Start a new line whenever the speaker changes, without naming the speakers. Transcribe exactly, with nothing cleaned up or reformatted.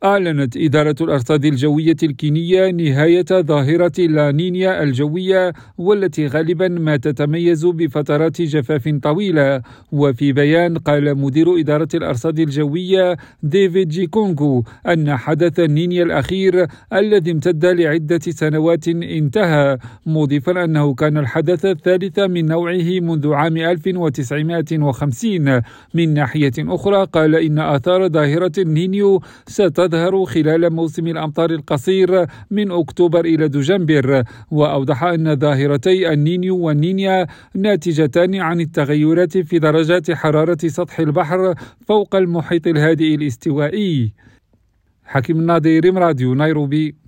أعلنت إدارة الأرصاد الجوية الكينية نهاية ظاهرة لانينيا الجوية، والتي غالبا ما تتميز بفترات جفاف طويلة. وفي بيان قال مدير إدارة الأرصاد الجوية ديفيد جيكونغو أن حدث النينيا الأخير الذي امتد لعدة سنوات انتهى، مضيفا أنه كان الحدث الثالث من نوعه منذ عام ألف وتسعمائة وخمسين. من ناحية أخرى قال إن آثار ظاهرة النينيو ستظهر تظهر خلال موسم الأمطار القصير من أكتوبر إلى دجنبر. وأوضح أن ظاهرتي النينيو والنينيا ناتجتان عن التغيرات في درجات حرارة سطح البحر فوق المحيط الهادئ الاستوائي. حكيم الناظر، راديو نيروبي.